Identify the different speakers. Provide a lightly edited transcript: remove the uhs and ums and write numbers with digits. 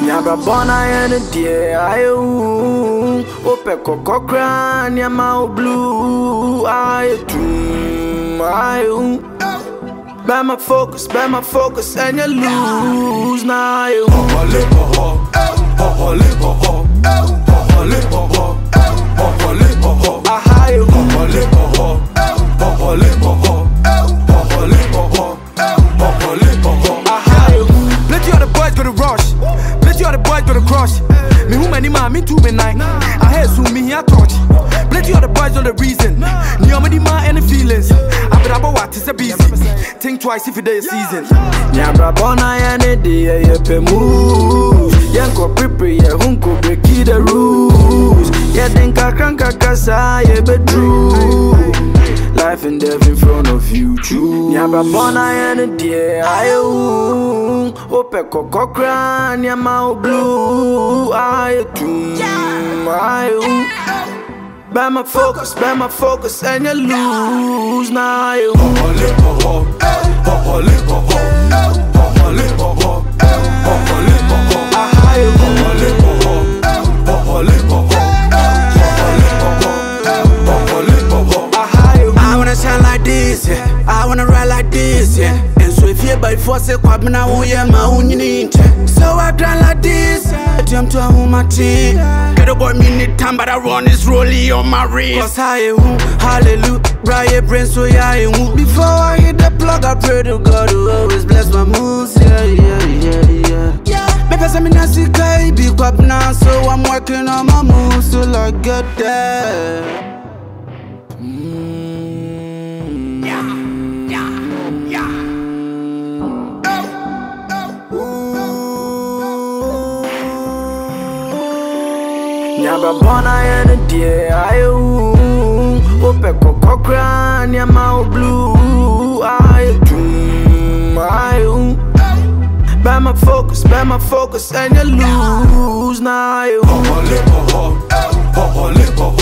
Speaker 1: Nyabra bona yene die ayu Ope kokokra nyama blue ayu By my focus and you lose now you
Speaker 2: Plenty of the boys go to rush, plenty of the boys go to crush. Me who many man, me too me night. I heard soon me here touch. Plenty of the boys on the reason. Nobody man any feelings. I bet about what is a busy. Think twice if it is season.
Speaker 1: Nyabra bona yene die yepe move. Yanko prepare ye hunko break the rules. Yedinka kranka kasa ye bedru. Life and death in front of you, true. Nyabra bona yene die ayu. Ope kokokra nyama blue ayu. By my focus and you lose now you
Speaker 3: I wanna shine like this, yeah. I wanna ride like this, yeah. And so if you by force, I'm not who you are. So I grind like this, attempt to hold my team. Get a boy, me need time, but I run this rollie on my wrist. Cause I hallelujah, bright brain, so yeah, before I hit the plug, I pray to God who always bless my moves, yeah. Me pesa me nasi kai, big up now, so I'm working on my moves till I get there.
Speaker 1: Nyabra bona yene die ayu Ope kokokra nyama blue ayu By my focus and you lose now you